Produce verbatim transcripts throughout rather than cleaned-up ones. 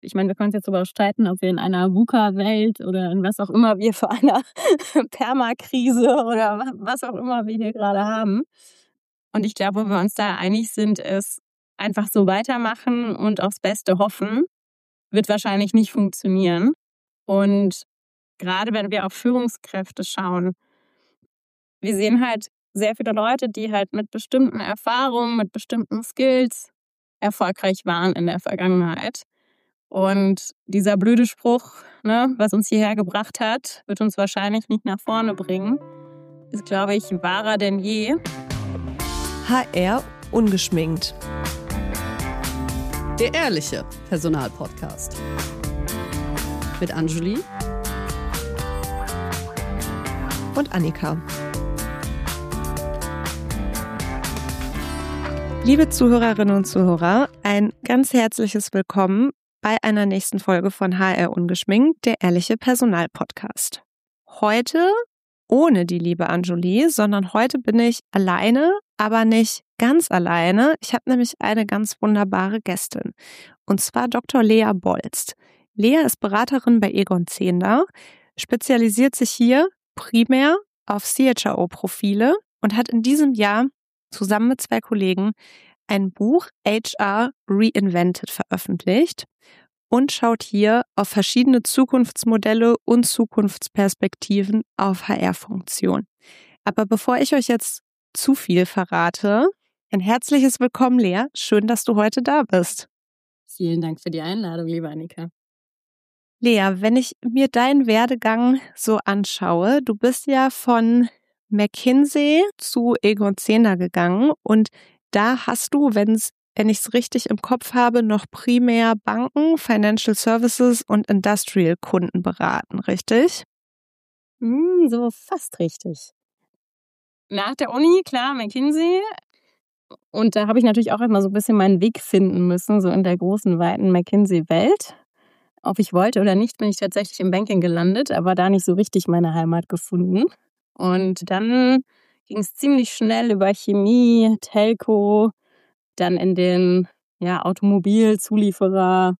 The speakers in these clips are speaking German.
Ich meine, wir können uns jetzt darüber streiten, ob wir in einer VUCA-Welt oder in was auch immer wir für einer Permakrise oder was auch immer wir hier gerade haben. Und ich glaube, wo wir uns da einig sind, ist einfach so weitermachen und aufs Beste hoffen, wird wahrscheinlich nicht funktionieren. Und gerade wenn wir auf Führungskräfte schauen, wir sehen halt sehr viele Leute, die halt mit bestimmten Erfahrungen, mit bestimmten Skills erfolgreich waren in der Vergangenheit. Und dieser blöde Spruch, ne, was uns hierher gebracht hat, wird uns wahrscheinlich nicht nach vorne bringen, ist, glaube ich, wahrer denn je. H R ungeschminkt. Der ehrliche Personalpodcast. Mit Anjuli und Annika. Liebe Zuhörerinnen und Zuhörer, ein ganz herzliches Willkommen bei einer nächsten Folge von H R ungeschminkt, der ehrliche Personalpodcast. Heute ohne die liebe Anjuli, sondern heute bin ich alleine, aber nicht ganz alleine. Ich habe nämlich eine ganz wunderbare Gästin, und zwar Doktor Lea Bolst. Lea ist Beraterin bei Egon Zehnder, spezialisiert sich hier primär auf C H R O-Profile und hat in diesem Jahr zusammen mit zwei Kollegen ein Buch H R Reinvented veröffentlicht und schaut hier auf verschiedene Zukunftsmodelle und Zukunftsperspektiven auf H R-Funktionen. Aber bevor ich euch jetzt zu viel verrate, ein herzliches Willkommen, Lea. Schön, dass du heute da bist. Vielen Dank für die Einladung, liebe Annika. Lea, wenn ich mir deinen Werdegang so anschaue, du bist ja von McKinsey zu Egon Zehnder gegangen und da hast du, wenn's, wenn ich es richtig im Kopf habe, noch primär Banken, Financial Services und Industrial-Kunden beraten, richtig? Hm, so fast richtig. Nach der Uni, klar, McKinsey. Und da habe ich natürlich auch immer so ein bisschen meinen Weg finden müssen, so in der großen, weiten McKinsey-Welt. Ob ich wollte oder nicht, bin ich tatsächlich im Banking gelandet, aber da nicht so richtig meine Heimat gefunden. Und dann ging es ziemlich schnell über Chemie, Telco, dann in den ja, Automobilzulieferer,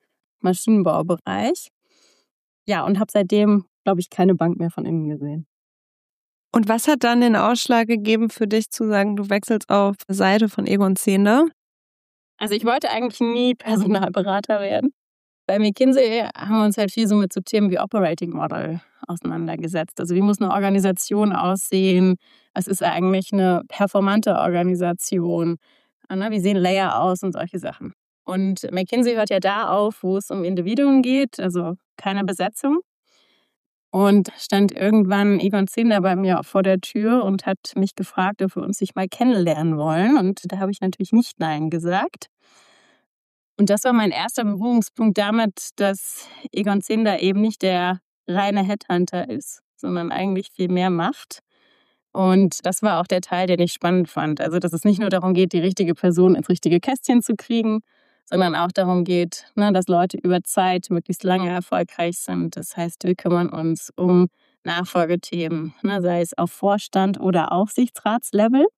Maschinenbaubereich. Ja, und habe seitdem, glaube ich, keine Bank mehr von innen gesehen. Und was hat dann den Ausschlag gegeben für dich zu sagen, du wechselst auf Seite von Egon Zehnder? Also ich wollte eigentlich nie Personalberater werden. Bei McKinsey haben wir uns halt viel so mit so Themen wie Operating Model auseinandergesetzt. Also wie muss eine Organisation aussehen? Was ist eigentlich eine performante Organisation? Wie sehen Layer aus und solche Sachen? Und McKinsey hört ja da auf, wo es um Individuen geht, also keine Besetzung. Und stand irgendwann Egon Zehnder bei mir vor der Tür und hat mich gefragt, ob wir uns nicht mal kennenlernen wollen. Und da habe ich natürlich nicht Nein gesagt. Und das war mein erster Berührungspunkt damit, dass Egon Zehnder eben nicht der reine Headhunter ist, sondern eigentlich viel mehr macht. Und das war auch der Teil, den ich spannend fand. Also, dass es nicht nur darum geht, die richtige Person ins richtige Kästchen zu kriegen, sondern auch darum geht, ne, dass Leute über Zeit möglichst lange erfolgreich sind. Das heißt, wir kümmern uns um Nachfolgethemen, ne, sei es auf Vorstand- oder Aufsichtsratslevel.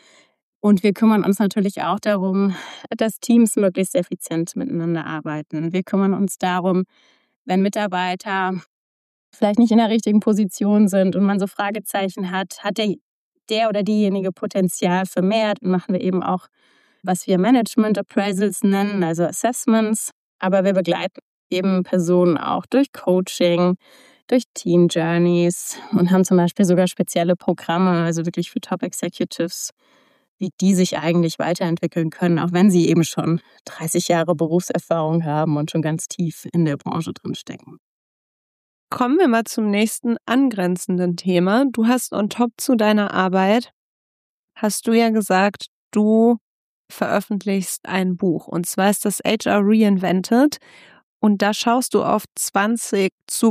Und wir kümmern uns natürlich auch darum, dass Teams möglichst effizient miteinander arbeiten. Wir kümmern uns darum, wenn Mitarbeiter vielleicht nicht in der richtigen Position sind und man so Fragezeichen hat, hat der, der oder diejenige Potenzial für mehr? Dann machen wir eben auch, was wir Management Appraisals nennen, also Assessments. Aber wir begleiten eben Personen auch durch Coaching, durch Team Journeys und haben zum Beispiel sogar spezielle Programme, also wirklich für Top Executives, wie die sich eigentlich weiterentwickeln können, auch wenn sie eben schon dreißig Jahre Berufserfahrung haben und schon ganz tief in der Branche drin stecken. Kommen wir mal zum nächsten angrenzenden Thema. Du hast on top zu deiner Arbeit, hast du ja gesagt, du veröffentlichst ein Buch. Und zwar ist das H R Reinvented. Und da schaust du auf zwanzig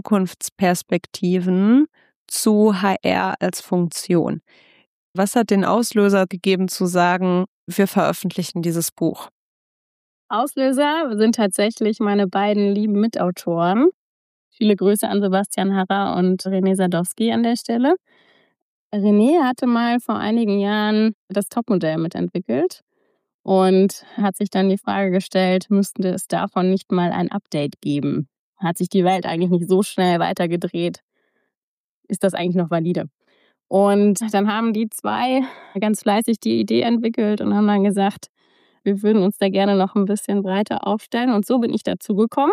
Zukunftsperspektiven zu H R als Funktion. Was hat den Auslöser gegeben zu sagen, wir veröffentlichen dieses Buch? Auslöser sind tatsächlich meine beiden lieben Mitautoren. Viele Grüße an Sebastian Harrer und René Sadowski an der Stelle. René hatte mal vor einigen Jahren das Topmodell mitentwickelt. und hat sich dann die Frage gestellt, müsste es davon nicht mal ein Update geben? Hat sich die Welt eigentlich nicht so schnell weitergedreht? Ist das eigentlich noch valide? Und dann haben die zwei ganz fleißig die Idee entwickelt und haben dann gesagt, wir würden uns da gerne noch ein bisschen breiter aufstellen. Und so bin ich dazu gekommen.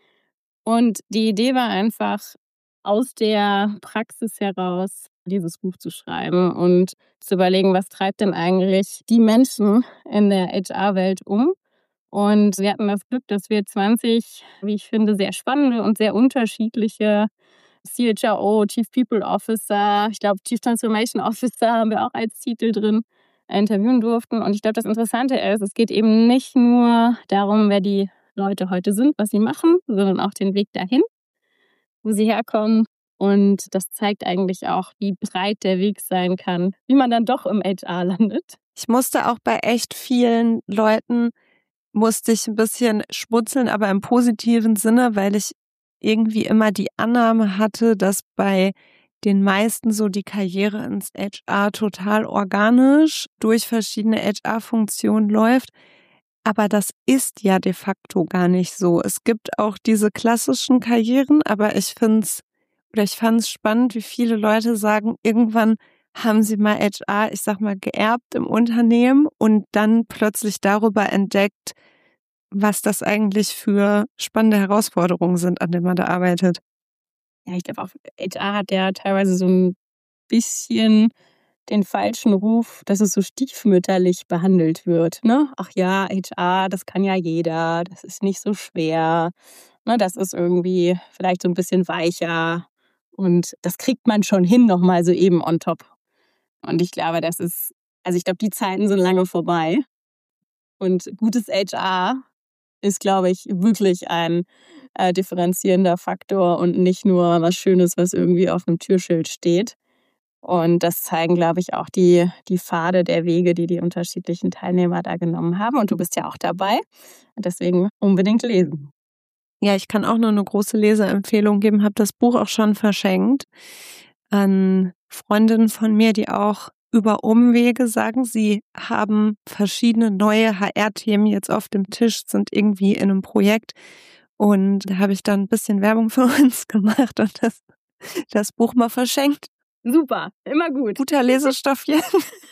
Und die Idee war einfach, aus der Praxis heraus dieses Buch zu schreiben und zu überlegen, was treibt denn eigentlich die Menschen in der H R-Welt um. Und wir hatten das Glück, dass wir zwanzig, wie ich finde, sehr spannende und sehr unterschiedliche C H R O, Chief People Officer, ich glaube Chief Transformation Officer haben wir auch als Titel drin, interviewen durften. Und ich glaube, das Interessante ist, es geht eben nicht nur darum, wer die Leute heute sind, was sie machen, sondern auch den Weg dahin, wo sie herkommen. Und das zeigt eigentlich auch, wie breit der Weg sein kann, wie man dann doch im H R landet. Ich musste auch bei echt vielen Leuten, musste ich ein bisschen schmunzeln, aber im positiven Sinne, weil ich irgendwie immer die Annahme hatte, dass bei den meisten so die Karriere ins H R total organisch durch verschiedene H R-Funktionen läuft. Aber das ist ja de facto gar nicht so. Es gibt auch diese klassischen Karrieren, aber ich finde es, oder ich fand es spannend, wie viele Leute sagen, irgendwann haben sie mal H R, ich sag mal, geerbt im Unternehmen und dann plötzlich darüber entdeckt, was das eigentlich für spannende Herausforderungen sind, an denen man da arbeitet. Ja, ich glaube auch, H R hat ja teilweise so ein bisschen den falschen Ruf, dass es so stiefmütterlich behandelt wird. Ne? Ach ja, H R, das kann ja jeder, das ist nicht so schwer. Ne, das ist irgendwie vielleicht so ein bisschen weicher und das kriegt man schon hin, nochmal so eben on top. Und ich glaube, das ist, also ich glaube, die Zeiten sind lange vorbei. Und gutes H R ist, glaube ich, wirklich ein äh, differenzierender Faktor und nicht nur was Schönes, was irgendwie auf einem Türschild steht. Und das zeigen, glaube ich, auch die, die Pfade der Wege, die die unterschiedlichen Teilnehmer da genommen haben. Und du bist ja auch dabei. Deswegen unbedingt lesen. Ja, ich kann auch nur eine große Leseempfehlung geben, habe das Buch auch schon verschenkt an Freundinnen von mir, die auch über Umwege sagen, sie haben verschiedene neue H R-Themen jetzt auf dem Tisch, sind irgendwie in einem Projekt. Und da habe ich dann ein bisschen Werbung für uns gemacht und das, das Buch mal verschenkt. Super, immer gut. Guter Lesestoff hier.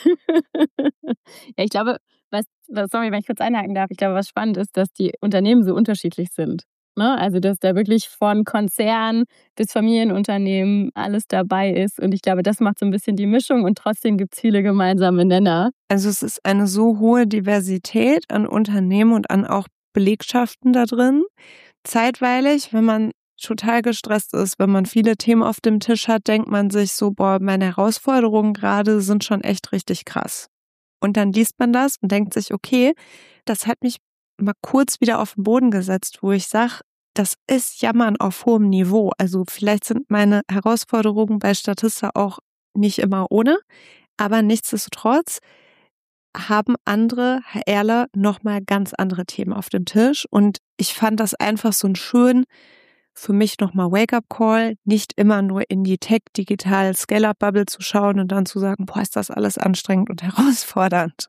Ja, ich glaube, was, was, sorry, wenn ich kurz einhaken darf, ich glaube, was spannend ist, dass die Unternehmen so unterschiedlich sind. Ne? Also, dass da wirklich von Konzern bis Familienunternehmen alles dabei ist. Und ich glaube, das macht so ein bisschen die Mischung und trotzdem gibt es viele gemeinsame Nenner. Also es ist eine so hohe Diversität an Unternehmen und an auch Belegschaften da drin. Zeitweilig, wenn man total gestresst ist, wenn man viele Themen auf dem Tisch hat, denkt man sich so, boah, meine Herausforderungen gerade sind schon echt richtig krass. Und dann liest man das und denkt sich, okay, das hat mich mal kurz wieder auf den Boden gesetzt, wo ich sage, das ist Jammern auf hohem Niveau. Also vielleicht sind meine Herausforderungen bei Statista auch nicht immer ohne, aber nichtsdestotrotz haben andere HRler nochmal ganz andere Themen auf dem Tisch. Und ich fand das einfach so ein schön, für mich nochmal Wake-up-Call, nicht immer nur in die Tech-Digital-Scale-Up-Bubble zu schauen und dann zu sagen, boah, ist das alles anstrengend und herausfordernd.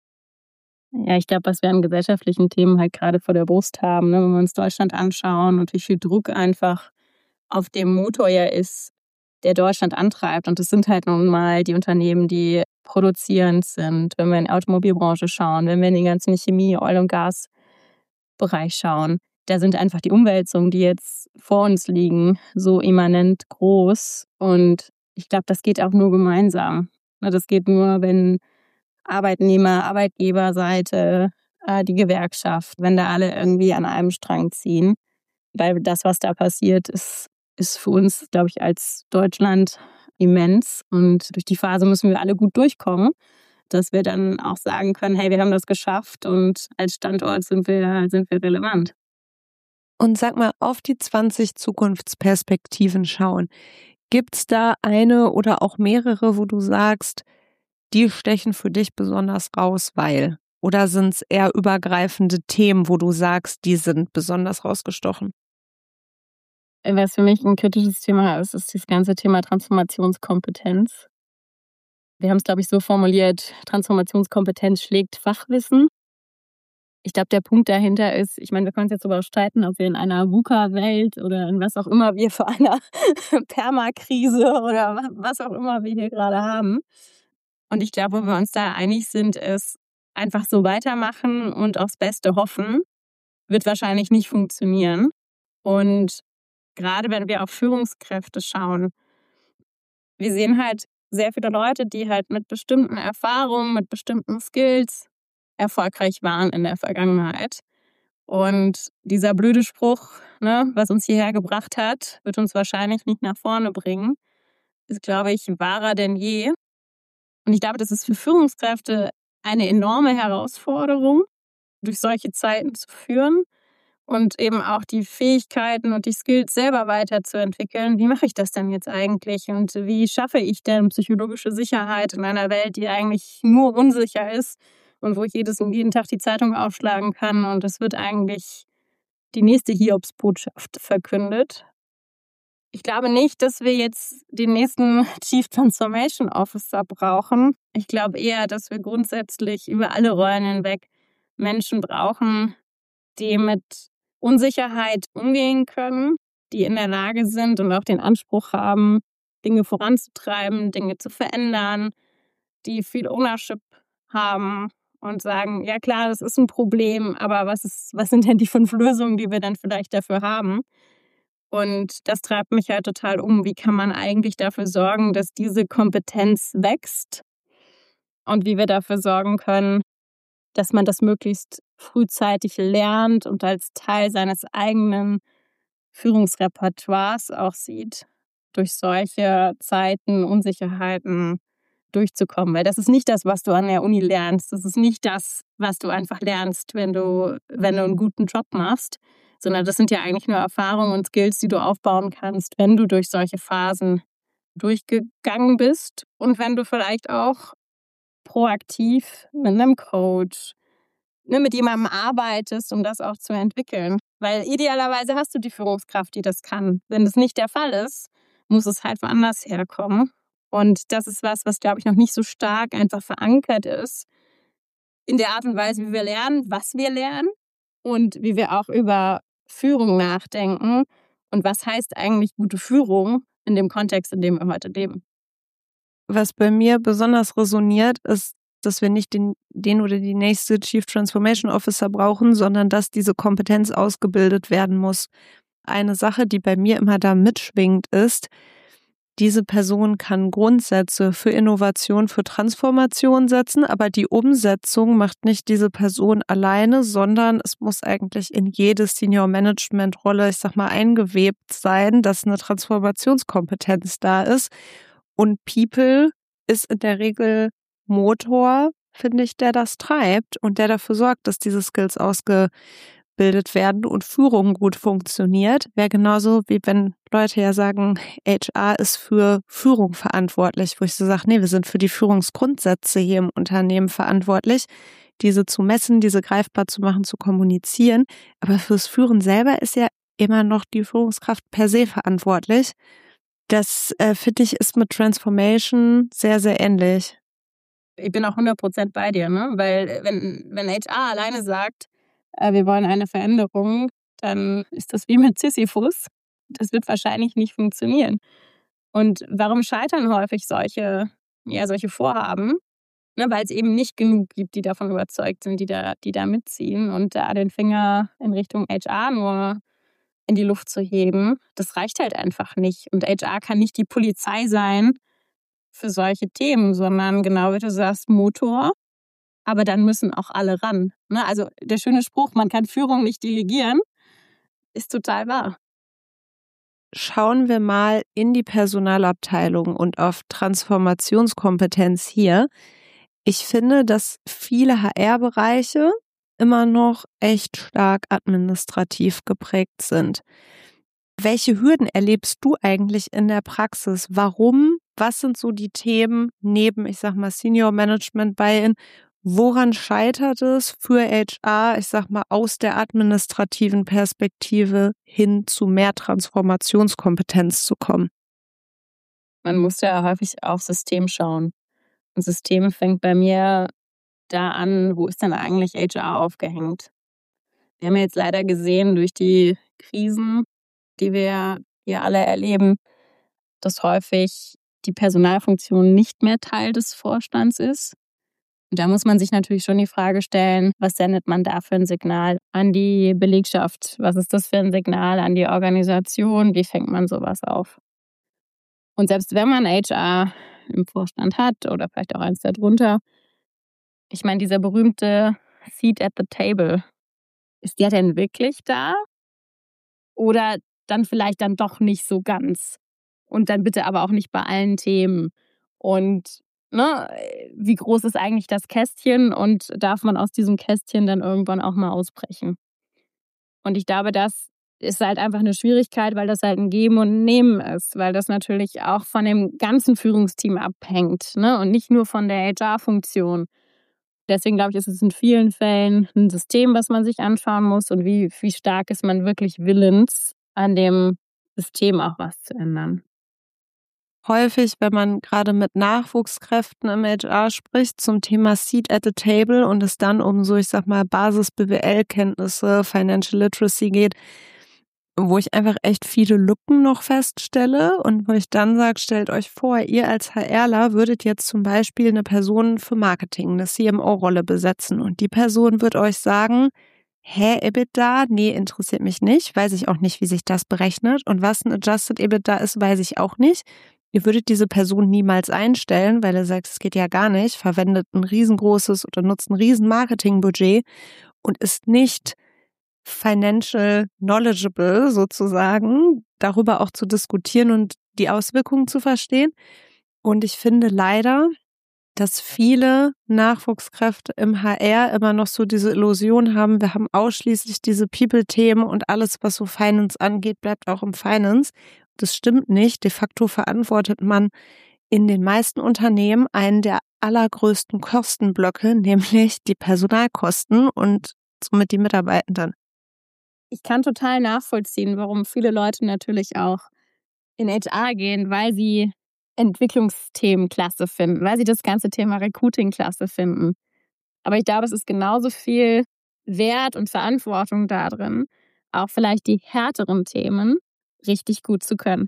Ja, ich glaube, was wir an gesellschaftlichen Themen halt gerade vor der Brust haben, ne, wenn wir uns Deutschland anschauen und wie viel Druck einfach auf dem Motor ja ist, der Deutschland antreibt. Und das sind halt nun mal die Unternehmen, die produzierend sind. Wenn wir in die Automobilbranche schauen, wenn wir in den ganzen Chemie-, Oil- und Gasbereich schauen, da sind einfach die Umwälzungen, die jetzt vor uns liegen, so immanent groß. Und ich glaube, das geht auch nur gemeinsam. Das geht nur, wenn Arbeitnehmer, Arbeitgeberseite, die Gewerkschaft, wenn da alle irgendwie an einem Strang ziehen. Weil das, was da passiert, ist, ist für uns, glaube ich, als Deutschland immens. Und durch die Phase müssen wir alle gut durchkommen, dass wir dann auch sagen können, hey, wir haben das geschafft und als Standort sind wir, sind wir relevant. Und sag mal, auf die zwanzig Zukunftsperspektiven schauen. Gibt es da eine oder auch mehrere, wo du sagst, die stechen für dich besonders raus, weil? Oder sind es eher übergreifende Themen, wo du sagst, die sind besonders rausgestochen? Was für mich ein kritisches Thema ist, ist das ganze Thema Transformationskompetenz. Wir haben es, glaube ich, so formuliert, Transformationskompetenz schlägt Fachwissen. Ich glaube, der Punkt dahinter ist, ich meine, wir können uns jetzt darüber streiten, ob wir in einer VUCA-Welt oder in was auch immer wir für einer Permakrise oder was auch immer wir hier gerade haben. Und ich glaube, wo wir uns da einig sind, ist einfach so weitermachen und aufs Beste hoffen, wird wahrscheinlich nicht funktionieren. Und gerade wenn wir auf Führungskräfte schauen, wir sehen halt sehr viele Leute, die halt mit bestimmten Erfahrungen, mit bestimmten Skills erfolgreich waren in der Vergangenheit. Und dieser blöde Spruch, ne, was uns hierher gebracht hat, wird uns wahrscheinlich nicht nach vorne bringen, ist, glaube ich, wahrer denn je. Und ich glaube, das ist für Führungskräfte eine enorme Herausforderung, durch solche Zeiten zu führen und eben auch die Fähigkeiten und die Skills selber weiterzuentwickeln. Wie mache ich das denn jetzt eigentlich und wie schaffe ich denn psychologische Sicherheit in einer Welt, die eigentlich nur unsicher ist und wo ich jedes und jeden Tag die Zeitung aufschlagen kann und es wird eigentlich die nächste Hiobsbotschaft verkündet. Ich glaube nicht, dass wir jetzt den nächsten Chief Transformation Officer brauchen. Ich glaube eher, dass wir grundsätzlich über alle Rollen hinweg Menschen brauchen, die mit Unsicherheit umgehen können, die in der Lage sind und auch den Anspruch haben, Dinge voranzutreiben, Dinge zu verändern, die viel Ownership haben und sagen, ja klar, das ist ein Problem, aber was ist, was sind denn die fünf Lösungen, die wir dann vielleicht dafür haben? Und das treibt mich halt total um. Wie kann man eigentlich dafür sorgen, dass diese Kompetenz wächst? Und wie wir dafür sorgen können, dass man das möglichst frühzeitig lernt und als Teil seines eigenen Führungsrepertoires auch sieht, durch solche Zeiten, Unsicherheiten durchzukommen. Weil das ist nicht das, was du an der Uni lernst. Das ist nicht das, was du einfach lernst, wenn du, wenn du einen guten Job machst, sondern das sind ja eigentlich nur Erfahrungen und Skills, die du aufbauen kannst, wenn du durch solche Phasen durchgegangen bist und wenn du vielleicht auch proaktiv mit einem Coach, ne, mit jemandem arbeitest, um das auch zu entwickeln. Weil idealerweise hast du die Führungskraft, die das kann. Wenn das nicht der Fall ist, muss es halt woanders herkommen. Und das ist was, was, glaube ich, noch nicht so stark einfach verankert ist in der Art und Weise, wie wir lernen, was wir lernen und wie wir auch über Führung nachdenken und was heißt eigentlich gute Führung in dem Kontext, in dem wir heute leben. Was bei mir besonders resoniert, ist, dass wir nicht den, den oder die nächste Chief Transformation Officer brauchen, sondern dass diese Kompetenz ausgebildet werden muss. Eine Sache, die bei mir immer da mitschwingt, ist, diese Person kann Grundsätze für Innovation, für Transformation setzen, aber die Umsetzung macht nicht diese Person alleine, sondern es muss eigentlich in jede Senior-Management-Rolle, ich sag mal, eingewebt sein, dass eine Transformationskompetenz da ist. Und People ist in der Regel Motor, finde ich, der das treibt und der dafür sorgt, dass diese Skills ausgebildet werden und Führung gut funktioniert. Wäre genauso, wie wenn Leute ja sagen, H R ist für Führung verantwortlich, wo ich so sage, nee, wir sind für die Führungsgrundsätze hier im Unternehmen verantwortlich, diese zu messen, diese greifbar zu machen, zu kommunizieren. Aber fürs Führen selber ist ja immer noch die Führungskraft per se verantwortlich. Das, äh, finde ich, ist mit Transformation sehr, sehr ähnlich. Ich bin auch hundert Prozent bei dir, ne? Weil wenn, wenn H R alleine sagt, äh, wir wollen eine Veränderung, dann ist das wie mit Sisyphus. Das wird wahrscheinlich nicht funktionieren. Und warum scheitern häufig solche, ja, solche Vorhaben? Ne, weil es eben nicht genug gibt, die davon überzeugt sind, die da, die da mitziehen und da den Finger in Richtung H R nur in die Luft zu heben, das reicht halt einfach nicht. Und H R kann nicht die Polizei sein für solche Themen, sondern genau wie du sagst, Motor. Aber dann müssen auch alle ran. Ne? Also der schöne Spruch, man kann Führung nicht delegieren, ist total wahr. Schauen wir mal in die Personalabteilung und auf Transformationskompetenz hier. Ich finde, dass viele H R-Bereiche immer noch echt stark administrativ geprägt sind. Welche Hürden erlebst du eigentlich in der Praxis? Warum? Was sind so die Themen neben, ich sag mal, Senior Management Buy-in? Woran scheitert es für H R, ich sag mal, aus der administrativen Perspektive hin zu mehr Transformationskompetenz zu kommen? Man muss ja häufig auf System schauen. Und System fängt bei mir da an, wo ist denn eigentlich H R aufgehängt? Wir haben ja jetzt leider gesehen durch die Krisen, die wir hier alle erleben, dass häufig die Personalfunktion nicht mehr Teil des Vorstands ist. Und da muss man sich natürlich schon die Frage stellen, was sendet man da für ein Signal an die Belegschaft? Was ist das für ein Signal an die Organisation? Wie fängt man sowas auf? Und selbst wenn man H R im Vorstand hat oder vielleicht auch eins darunter, ich meine, dieser berühmte Seat at the Table, ist der denn wirklich da? Oder dann vielleicht dann doch nicht so ganz? Und dann bitte aber auch nicht bei allen Themen. Und ne, wie groß ist eigentlich das Kästchen und darf man aus diesem Kästchen dann irgendwann auch mal ausbrechen? Und ich glaube, das ist halt einfach eine Schwierigkeit, weil das halt ein Geben und ein Nehmen ist, weil das natürlich auch von dem ganzen Führungsteam abhängt, ne? Und nicht nur von der H R-Funktion. Deswegen glaube ich, ist es in vielen Fällen ein System, was man sich anschauen muss und wie, wie stark ist man wirklich willens, an dem System auch was zu ändern. Häufig, wenn man gerade mit Nachwuchskräften im H R spricht zum Thema Seat at the Table und es dann um so, ich sag mal, Basis-B W L-Kenntnisse, Financial Literacy geht, wo ich einfach echt viele Lücken noch feststelle und wo ich dann sage, stellt euch vor, ihr als HRler würdet jetzt zum Beispiel eine Person für Marketing, eine C M O-Rolle besetzen und die Person wird euch sagen, hä, EBITDA? Nee, interessiert mich nicht, weiß ich auch nicht, wie sich das berechnet und was ein Adjusted EBITDA ist, weiß ich auch nicht. Ihr würdet diese Person niemals einstellen, weil ihr sagt, es geht ja gar nicht, verwendet ein riesengroßes oder nutzt ein riesen Marketingbudget und ist nicht financial knowledgeable sozusagen, darüber auch zu diskutieren und die Auswirkungen zu verstehen. Und ich finde leider, dass viele Nachwuchskräfte im H R immer noch so diese Illusion haben, wir haben ausschließlich diese People-Themen und alles, was so Finance angeht, bleibt auch im Finance. Das stimmt nicht. De facto verantwortet man in den meisten Unternehmen einen der allergrößten Kostenblöcke, nämlich die Personalkosten und somit die Mitarbeitenden. Ich kann total nachvollziehen, warum viele Leute natürlich auch in H R gehen, weil sie Entwicklungsthemen klasse finden, weil sie das ganze Thema Recruiting klasse finden. Aber ich glaube, es ist genauso viel Wert und Verantwortung darin, auch vielleicht die härteren Themen richtig gut zu können.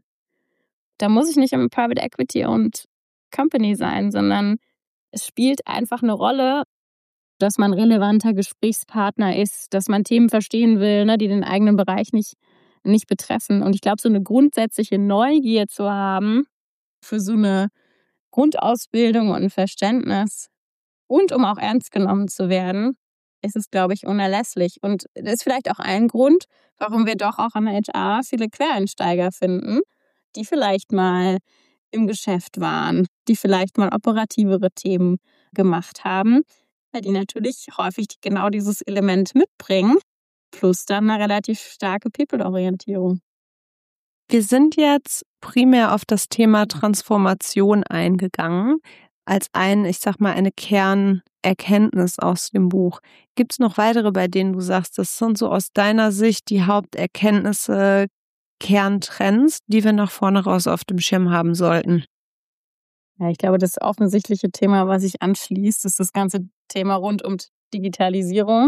Da muss ich nicht im Private Equity und Company sein, sondern es spielt einfach eine Rolle, dass man relevanter Gesprächspartner ist, dass man Themen verstehen will, ne, die den eigenen Bereich nicht, nicht betreffen. Und ich glaube, so eine grundsätzliche Neugier zu haben für so eine Grundausbildung und ein Verständnis und um auch ernst genommen zu werden, ist es, glaube ich, unerlässlich. Und das ist vielleicht auch ein Grund, warum wir doch auch an der H R viele Quereinsteiger finden, die vielleicht mal im Geschäft waren, die vielleicht mal operativere Themen gemacht haben, weil die natürlich häufig genau dieses Element mitbringen, plus dann eine relativ starke People-Orientierung. Wir sind jetzt primär auf das Thema Transformation eingegangen, als ein, ich sag mal, eine Kernerkenntnis aus dem Buch. Gibt es noch weitere, bei denen du sagst, das sind so aus deiner Sicht die Haupterkenntnisse, Kerntrends, die wir nach vorne raus auf dem Schirm haben sollten? Ja, ich glaube, das offensichtliche Thema, was sich anschließt, ist das ganze Thema rund um Digitalisierung.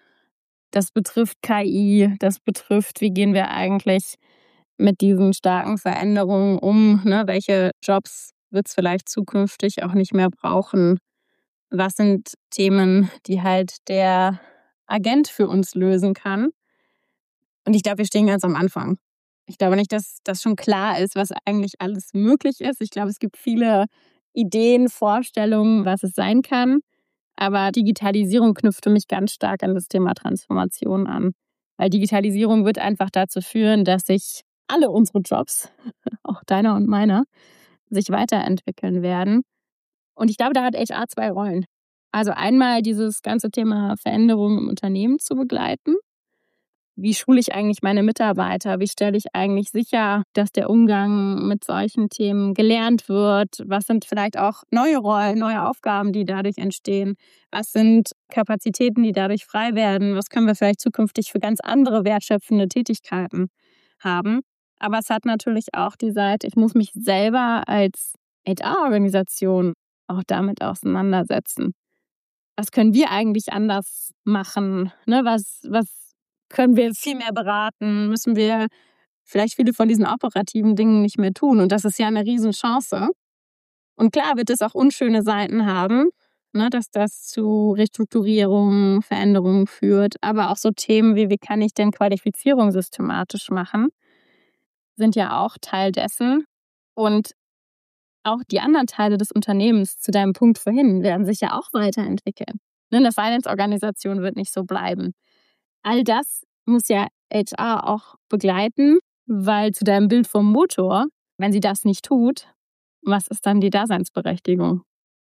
Das betrifft K I, das betrifft, wie gehen wir eigentlich mit diesen starken Veränderungen um, ne? Welche Jobs wird es vielleicht zukünftig auch nicht mehr brauchen? Was sind Themen, die halt der Agent für uns lösen kann? Und ich glaube, wir stehen ganz am Anfang. Ich glaube nicht, dass das schon klar ist, was eigentlich alles möglich ist. Ich glaube, es gibt viele Ideen, Vorstellungen, was es sein kann. Aber Digitalisierung knüpft für mich ganz stark an das Thema Transformation an. Weil Digitalisierung wird einfach dazu führen, dass sich alle unsere Jobs, auch deiner und meiner, sich weiterentwickeln werden. Und ich glaube, da hat H R zwei Rollen. Also einmal dieses ganze Thema Veränderungen im Unternehmen zu begleiten. Wie schule ich eigentlich meine Mitarbeiter? Wie stelle ich eigentlich sicher, dass der Umgang mit solchen Themen gelernt wird? Was sind vielleicht auch neue Rollen, neue Aufgaben, die dadurch entstehen? Was sind Kapazitäten, die dadurch frei werden? Was können wir vielleicht zukünftig für ganz andere wertschöpfende Tätigkeiten haben? Aber es hat natürlich auch die Seite, ich muss mich selber als H R-Organisation auch damit auseinandersetzen. was können wir eigentlich anders machen? Ne? Was, was können wir viel mehr beraten? Müssen wir vielleicht viele von diesen operativen Dingen nicht mehr tun? Und das ist ja eine Riesenchance. Und klar wird es auch unschöne Seiten haben, ne, dass das zu Restrukturierungen, Veränderungen führt. Aber auch so Themen wie, wie kann ich denn Qualifizierung systematisch machen, sind ja auch Teil dessen. Und auch die anderen Teile des Unternehmens, zu deinem Punkt vorhin, werden sich ja auch weiterentwickeln. Eine Finance-Organisation wird nicht so bleiben. All das muss ja H R auch begleiten, weil zu deinem Bild vom Motor, wenn sie das nicht tut, was ist dann die Daseinsberechtigung?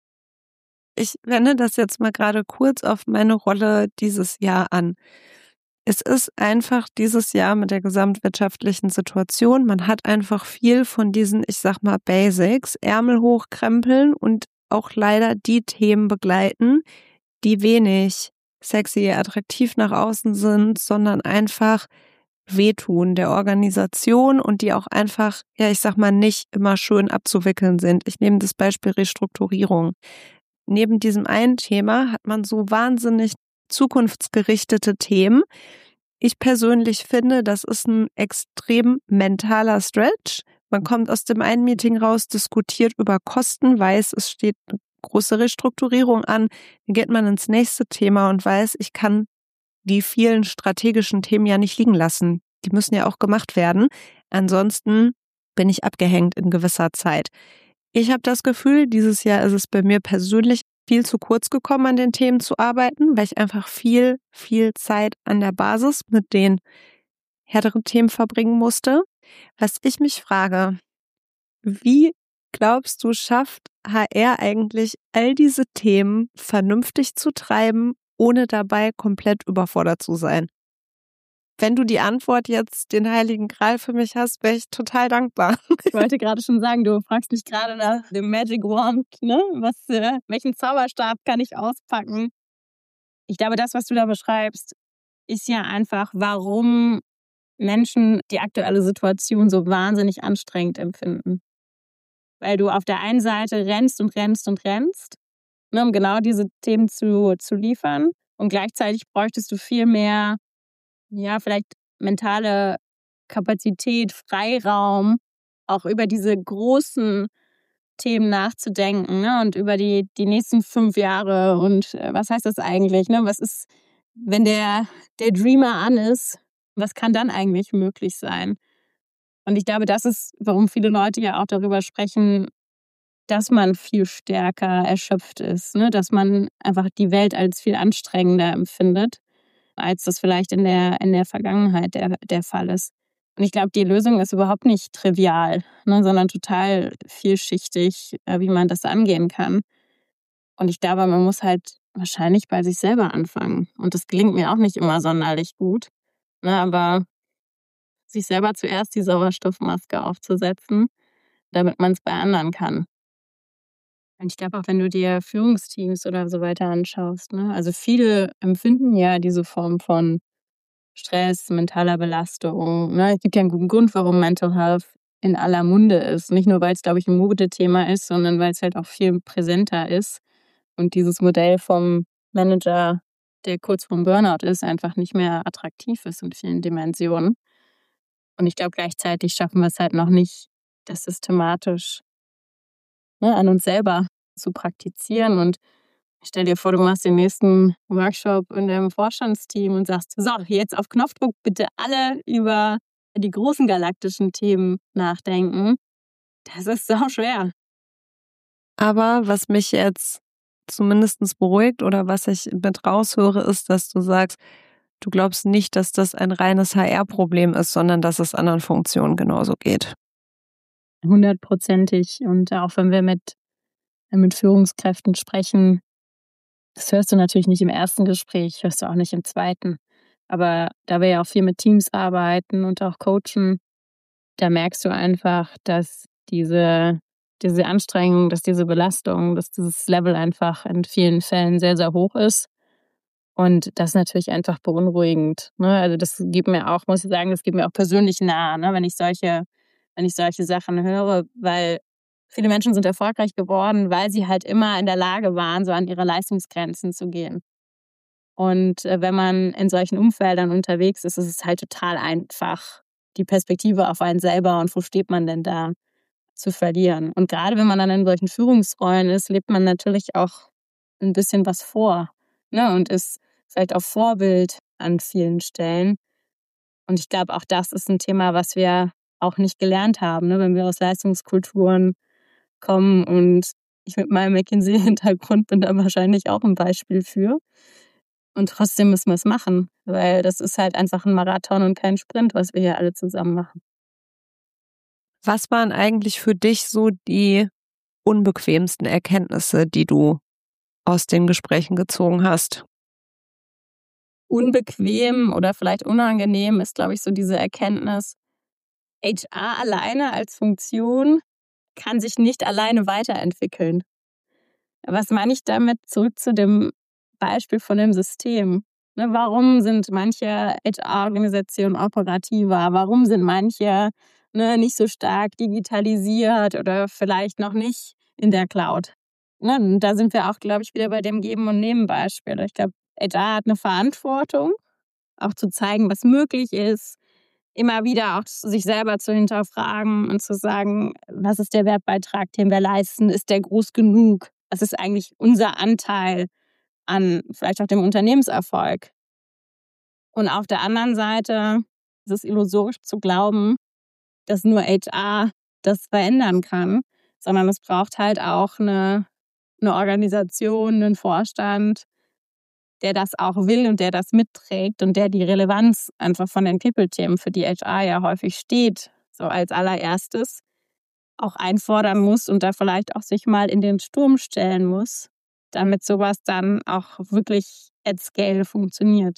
Ich wende das jetzt mal gerade kurz auf meine Rolle dieses Jahr an. Es ist einfach dieses Jahr mit der gesamtwirtschaftlichen Situation, man hat einfach viel von diesen, ich sag mal, Basics, Ärmel hochkrempeln und auch leider die Themen begleiten, die wenig sexy, attraktiv nach außen sind, sondern einfach wehtun der Organisation und die auch einfach, ja, ich sag mal, nicht immer schön abzuwickeln sind. Ich nehme das Beispiel Restrukturierung. Neben diesem einen Thema hat man so wahnsinnig zukunftsgerichtete Themen. Ich persönlich finde, das ist ein extrem mentaler Stretch. Man kommt aus dem einen Meeting raus, diskutiert über Kosten, weiß, es steht eine große Restrukturierung an. Dann geht man ins nächste Thema und weiß, ich kann die vielen strategischen Themen ja nicht liegen lassen. Die müssen ja auch gemacht werden. Ansonsten bin ich abgehängt in gewisser Zeit. Ich habe das Gefühl, dieses Jahr ist es bei mir persönlich viel zu kurz gekommen, an den Themen zu arbeiten, weil ich einfach viel, viel Zeit an der Basis mit den härteren Themen verbringen musste. Was ich mich frage, wie glaubst du, schafft H R eigentlich all diese Themen vernünftig zu treiben, ohne dabei komplett überfordert zu sein? Wenn du die Antwort jetzt, den Heiligen Gral für mich hast, wäre ich total dankbar. Ich wollte gerade schon sagen, du fragst mich gerade nach dem Magic Wand, ne? Was, äh, welchen Zauberstab kann ich auspacken? Ich glaube, das, was du da beschreibst, ist ja einfach, warum Menschen die aktuelle Situation so wahnsinnig anstrengend empfinden. Weil du auf der einen Seite rennst und rennst und rennst, ne, um genau diese Themen zu, zu liefern. Und gleichzeitig bräuchtest du viel mehr, ja, vielleicht mentale Kapazität, Freiraum, auch über diese großen Themen nachzudenken, ne? Und über die, die nächsten fünf Jahre und äh, was heißt das eigentlich? Ne? Was ist, wenn der, der Dreamer an ist, was kann dann eigentlich möglich sein? Und ich glaube, das ist, warum viele Leute ja auch darüber sprechen, dass man viel stärker erschöpft ist, ne? Dass man einfach die Welt als viel anstrengender empfindet, als das vielleicht in der, in der Vergangenheit der, der Fall ist. Und ich glaube, die Lösung ist überhaupt nicht trivial, ne, sondern total vielschichtig, wie man das angehen kann. Und ich glaube, man muss halt wahrscheinlich bei sich selber anfangen. Und das gelingt mir auch nicht immer sonderlich gut. Ne, aber sich selber zuerst die Sauerstoffmaske aufzusetzen, damit man es bei anderen kann. Und ich glaube auch, wenn du dir Führungsteams oder so weiter anschaust, ne, also viele empfinden ja diese Form von Stress, mentaler Belastung. Ne? Es gibt ja einen guten Grund, warum Mental Health in aller Munde ist. Nicht nur, weil es, glaube ich, ein Modethema ist, sondern weil es halt auch viel präsenter ist. Und dieses Modell vom Manager, der kurz vorm Burnout ist, einfach nicht mehr attraktiv ist in vielen Dimensionen. Und ich glaube, gleichzeitig schaffen wir es halt noch nicht, das systematisch, ne, an uns selber zu praktizieren. Und stell dir vor, du machst den nächsten Workshop in deinem Vorstandsteam und sagst, so, jetzt auf Knopfdruck bitte alle über die großen galaktischen Themen nachdenken. Das ist so schwer. Aber was mich jetzt zumindest beruhigt oder was ich mit raushöre, ist, dass du sagst, du glaubst nicht, dass das ein reines H R-Problem ist, sondern dass es anderen Funktionen genauso geht. Hundertprozentig. Und auch wenn wir mit, mit Führungskräften sprechen, das hörst du natürlich nicht im ersten Gespräch, hörst du auch nicht im zweiten. Aber da wir ja auch viel mit Teams arbeiten und auch coachen, da merkst du einfach, dass diese, diese Anstrengung, dass diese Belastung, dass dieses Level einfach in vielen Fällen sehr, sehr hoch ist. Und das ist natürlich einfach beunruhigend. Ne? Also das gibt mir auch, muss ich sagen, das geht mir auch persönlich nahe, ne? wenn ich solche, wenn ich solche Sachen höre, weil viele Menschen sind erfolgreich geworden, weil sie halt immer in der Lage waren, so an ihre Leistungsgrenzen zu gehen. Und äh, wenn man in solchen Umfeldern unterwegs ist, ist es halt total einfach, die Perspektive auf einen selber und wo steht man denn da, zu verlieren. Und gerade wenn man dann in solchen Führungsrollen ist, lebt man natürlich auch ein bisschen was vor, ne? Und ist vielleicht auch Vorbild an vielen Stellen. Und ich glaube, auch das ist ein Thema, was wir auch nicht gelernt haben, ne? Wenn wir aus Leistungskulturen kommen. Und ich mit meinem McKinsey-Hintergrund bin da wahrscheinlich auch ein Beispiel für. Und trotzdem müssen wir es machen, weil das ist halt einfach ein Marathon und kein Sprint, was wir hier alle zusammen machen. Was waren eigentlich für dich so die unbequemsten Erkenntnisse, die du aus den Gesprächen gezogen hast? Unbequem oder vielleicht unangenehm ist, glaube ich, so diese Erkenntnis, H R alleine als Funktion kann sich nicht alleine weiterentwickeln. Was meine ich damit? Zurück zu dem Beispiel von dem System. Ne, warum sind manche H R-Organisationen operativer? Warum sind manche ne, nicht so stark digitalisiert oder vielleicht noch nicht in der Cloud? Ne, und da sind wir auch, glaube ich, wieder bei dem Geben- und Nehmen-Beispiel. Ich glaube, H R hat eine Verantwortung, auch zu zeigen, was möglich ist, immer wieder auch sich selber zu hinterfragen und zu sagen, was ist der Wertbeitrag, den wir leisten? Ist der groß genug? Was ist eigentlich unser Anteil an vielleicht auch dem Unternehmenserfolg? Und auf der anderen Seite ist es illusorisch zu glauben, dass nur H R das verändern kann, sondern es braucht halt auch eine, eine Organisation, einen Vorstand, der das auch will und der das mitträgt und der die Relevanz einfach von den People-Themen, für die H R ja häufig steht, so als allererstes, auch einfordern muss und da vielleicht auch sich mal in den Sturm stellen muss, damit sowas dann auch wirklich at scale funktioniert.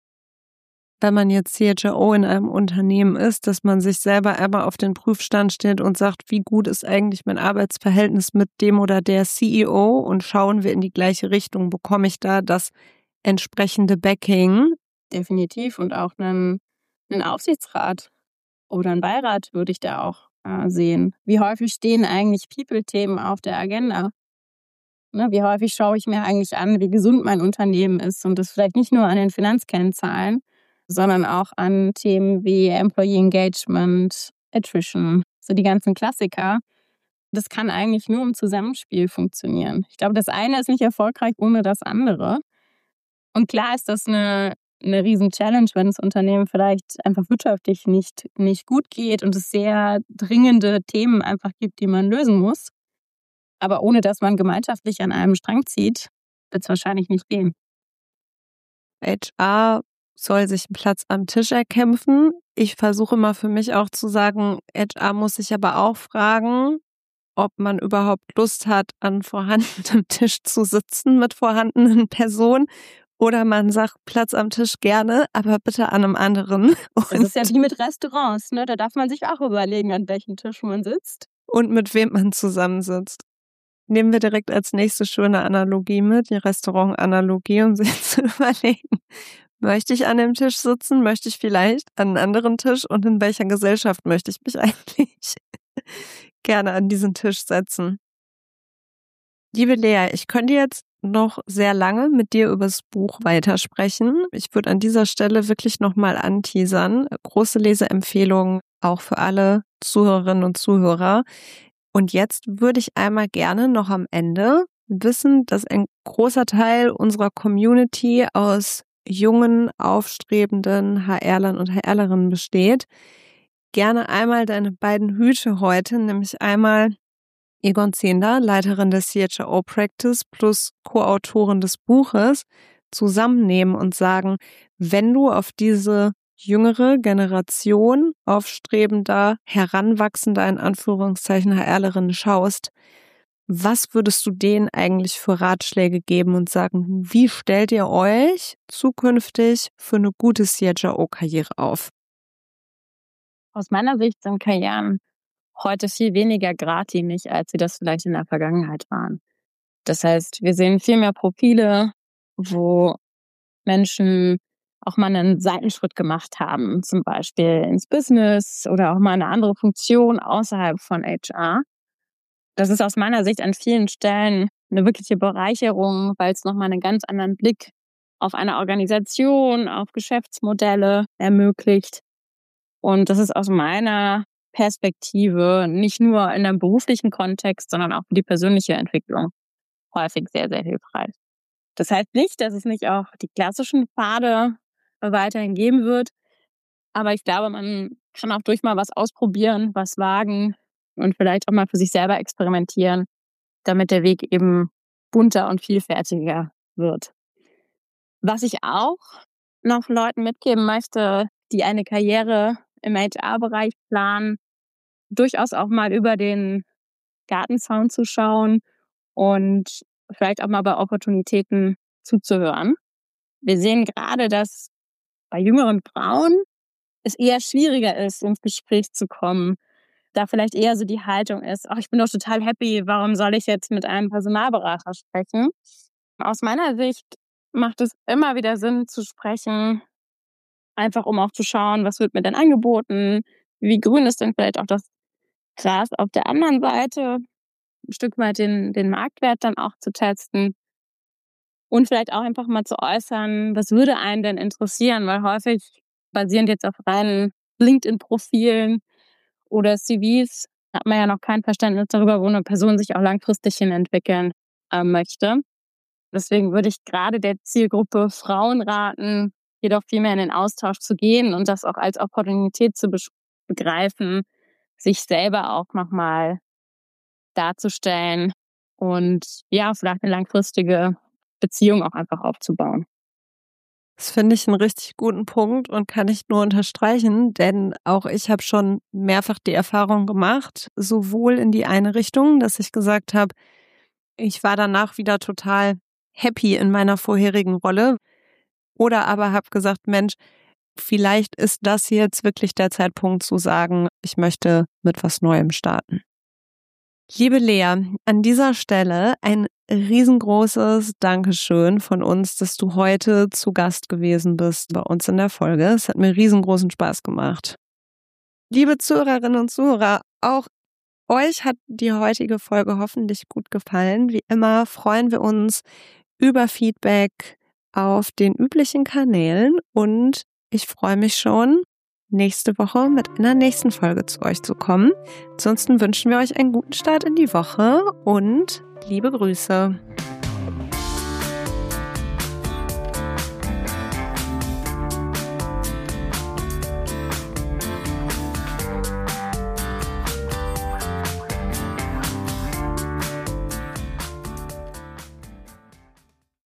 Wenn man jetzt C H R O in einem Unternehmen ist, dass man sich selber einmal auf den Prüfstand stellt und sagt, wie gut ist eigentlich mein Arbeitsverhältnis mit dem oder der C E O und schauen wir in die gleiche Richtung, bekomme ich da das entsprechende Backing? Definitiv und auch einen, einen Aufsichtsrat oder einen Beirat würde ich da auch äh, sehen. Wie häufig stehen eigentlich People-Themen auf der Agenda? Ne, wie häufig schaue ich mir eigentlich an, wie gesund mein Unternehmen ist und das vielleicht nicht nur an den Finanzkennzahlen, sondern auch an Themen wie Employee Engagement, Attrition, so die ganzen Klassiker. Das kann eigentlich nur im Zusammenspiel funktionieren. Ich glaube, das eine ist nicht erfolgreich ohne das andere. Und klar ist das eine, eine riesen Challenge, wenn das Unternehmen vielleicht einfach wirtschaftlich nicht, nicht gut geht und es sehr dringende Themen einfach gibt, die man lösen muss. Aber ohne dass man gemeinschaftlich an einem Strang zieht, wird es wahrscheinlich nicht gehen. H R soll sich einen Platz am Tisch erkämpfen. Ich versuche mal für mich auch zu sagen, H R muss sich aber auch fragen, ob man überhaupt Lust hat, an vorhandenem Tisch zu sitzen mit vorhandenen Personen. Oder man sagt, Platz am Tisch gerne, aber bitte an einem anderen. Und das ist ja wie mit Restaurants, ne? Da darf man sich auch überlegen, an welchem Tisch man sitzt. Und mit wem man zusammensitzt. Nehmen wir direkt als nächste schöne Analogie mit, die Restaurant-Analogie, um sich zu überlegen, möchte ich an dem Tisch sitzen, möchte ich vielleicht an einen anderen Tisch und in welcher Gesellschaft möchte ich mich eigentlich gerne an diesen Tisch setzen. Liebe Lea, ich könnte jetzt noch sehr lange mit dir über das Buch weitersprechen. Ich würde an dieser Stelle wirklich nochmal anteasern. Große Leseempfehlung auch für alle Zuhörerinnen und Zuhörer. Und jetzt würde ich einmal gerne noch am Ende wissen, dass ein großer Teil unserer Community aus jungen, aufstrebenden H R-Lern und H R-Lerinnen besteht. Gerne einmal deine beiden Hüte heute, nämlich einmal Egon Zehnder, Leiterin des C H R O Practice plus Co-Autorin des Buches, zusammennehmen und sagen, wenn du auf diese jüngere Generation aufstrebender, heranwachsender, in Anführungszeichen HRlerinnen schaust, was würdest du denen eigentlich für Ratschläge geben und sagen, wie stellt ihr euch zukünftig für eine gute C H R O-Karriere auf? Aus meiner Sicht sind Karrieren heute viel weniger geradlinig, als sie das vielleicht in der Vergangenheit waren. Das heißt, wir sehen viel mehr Profile, wo Menschen auch mal einen Seitenschritt gemacht haben, zum Beispiel ins Business oder auch mal eine andere Funktion außerhalb von H R. Das ist aus meiner Sicht an vielen Stellen eine wirkliche Bereicherung, weil es nochmal einen ganz anderen Blick auf eine Organisation, auf Geschäftsmodelle ermöglicht. Und das ist aus meiner Perspektive nicht nur in einem beruflichen Kontext, sondern auch für die persönliche Entwicklung häufig sehr, sehr hilfreich. Das heißt nicht, dass es nicht auch die klassischen Pfade weiterhin geben wird, aber ich glaube, man kann auch durch mal was ausprobieren, was wagen und vielleicht auch mal für sich selber experimentieren, damit der Weg eben bunter und vielfältiger wird. Was ich auch noch Leuten mitgeben möchte, die eine Karriere im H R-Bereich planen, durchaus auch mal über den Gartenzaun zu schauen und vielleicht auch mal bei Opportunitäten zuzuhören. Wir sehen gerade, dass bei jüngeren Frauen es eher schwieriger ist, ins Gespräch zu kommen. Da vielleicht eher so die Haltung ist, ach, ich bin doch total happy, warum soll ich jetzt mit einem Personalberater sprechen? Aus meiner Sicht macht es immer wieder Sinn zu sprechen, einfach um auch zu schauen, was wird mir denn angeboten, wie grün ist denn vielleicht auch das Gras auf der anderen Seite, ein Stück weit den, den Marktwert dann auch zu testen und vielleicht auch einfach mal zu äußern, was würde einen denn interessieren, weil häufig basierend jetzt auf reinen LinkedIn-Profilen oder C Vs hat man ja noch kein Verständnis darüber, wo eine Person sich auch langfristig hin entwickeln äh, möchte. Deswegen würde ich gerade der Zielgruppe Frauen raten, jedoch viel mehr in den Austausch zu gehen und das auch als Opportunität zu begreifen, sich selber auch nochmal darzustellen und ja, vielleicht eine langfristige Beziehung auch einfach aufzubauen. Das finde ich einen richtig guten Punkt und kann ich nur unterstreichen, denn auch ich habe schon mehrfach die Erfahrung gemacht, sowohl in die eine Richtung, dass ich gesagt habe, ich war danach wieder total happy in meiner vorherigen Rolle, oder aber habe gesagt, Mensch, vielleicht ist das jetzt wirklich der Zeitpunkt zu sagen, ich möchte mit was Neuem starten. Liebe Lea, an dieser Stelle ein riesengroßes Dankeschön von uns, dass du heute zu Gast gewesen bist bei uns in der Folge. Es hat mir riesengroßen Spaß gemacht. Liebe Zuhörerinnen und Zuhörer, auch euch hat die heutige Folge hoffentlich gut gefallen. Wie immer freuen wir uns über Feedback auf den üblichen Kanälen und ich freue mich schon, nächste Woche mit einer nächsten Folge zu euch zu kommen. Ansonsten wünschen wir euch einen guten Start in die Woche und liebe Grüße.